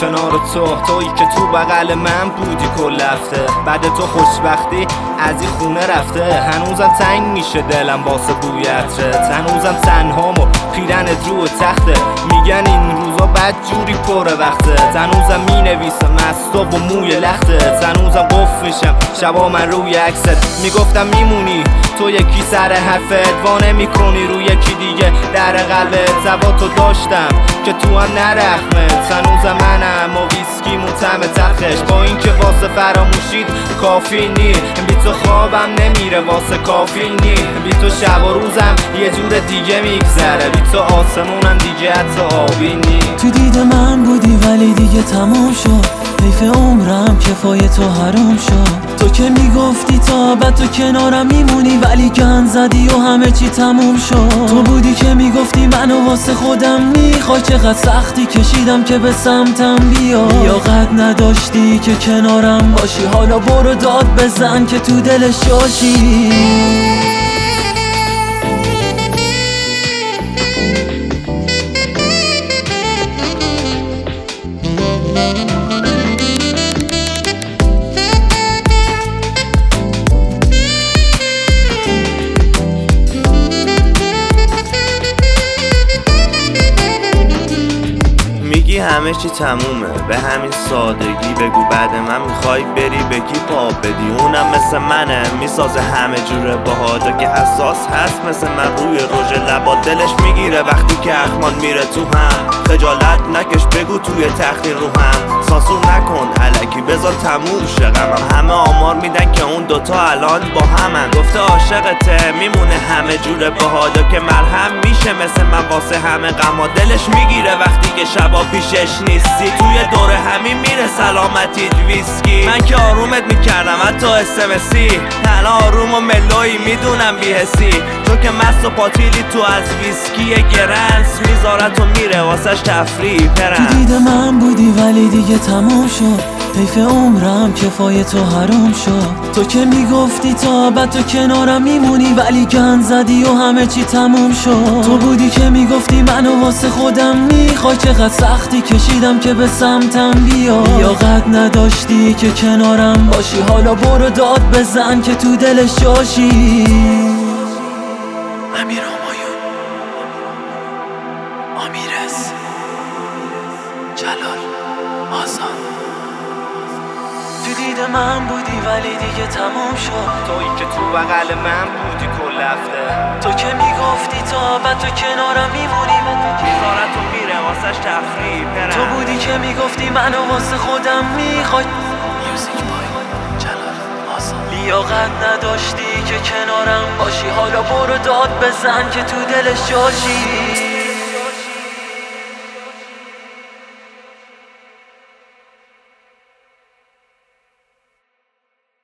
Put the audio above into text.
کنار تویی که تو بغل من بودی کل هفته. بعد تو خوشبختی از این خونه رفته. هنوزم تنگ میشه دلم واسه بوی عطرت. هنوزم تنهام و پیرنت رو تخته. میگن این روزا بد جوری پر وقته. هنوزم مینویسم از تو و موی لخته. هنوزم قفل میشم شبا من روی عکست. میگفتم میمونی تو یکی سر حرفت، وانه میکنی رو یکی دیگه در قلبت. زبا تو داشتم که تو هم نرخمت. هنوزم منم و ویسکی مطعم تخش. با این که واسه فراموشید کافی نی. بی تو خوابم نمیره واسه کافی نی. بی تو شب و روزم یه جور دیگه میگذره. بی تو آسمونم دیگه حتی آبی نی. تو دید من بودی ولی دیگه تموم شد. حیف عمرم کفای تو حرام شد. تو که میگفتی تا ابد تو کنارم میمونی ولی گند زدی و همه چی تموم شد. تو بودی که میگفتی منو واسه خودم میخوای. چقدر سختی کشیدم که به سمتم بیا. لیاقت نداشتی که کنارم باشی. حالا برو داد بزن که تو دلش جاشی. میگی همه چی تمومه به همین سادگی. بگو بعد من میخوای بری به کی پا بدی. اونم مثل منه میسازه همه جوره باهادا که حساس هست مثل من روی رژ لبا. دلش میگیره وقتی که اخمان میره تو هم. خجالت نکش بگو توی تختی رو هم. سانسور نکن الکی بذار تموم شه غمم. همه آمار میدن که اون دوتا الان با همن. گفته عاشقته میمونه همه جوره باهادا که مرهم میشه مثل من واسه همه غما. دلش میگیره وقتی که شبا پیشش نیستی. توی دور همین میره سلامتیت ویسکی. من که آرومت میکردم حتی اسمسی. تنها آروم و ملوی میدونم بیهسی. تو که مست و پاتیلی تو از ویسکی گرنس. میذارت و میره واسش تفریح پرنس. تو دید من بودی ولی دیگه تموم شد. حیف عمرم کفای تو حرام شد. تو که میگفتی تا ابد تو کنارم میمونی ولی گند زدی و همه چی تموم شد. تو بودی که میگفتی منو واسه خودم میخوای. چقدر سختی کشیدم که به سمتم بیا. لیاقت نداشتی که کنارم باشی. حالا برو داد بزن که تو دلش جاشی. امیر همایون، آمیرس، جلال، آزاد. تو دید من بودی ولی دیگه تموم شد. تویی که تو بغل من بودی کل هفته. تو که میگفتی تا ابد تو کنارم میمونی. میذارت و میره واسش تفریح پرنس. تو بودی که میگفتی منو واسه خودم میخوای. لیاقت نداشتی که کنارم باشی. حالا برو داد بزن که تو دلش جاشی.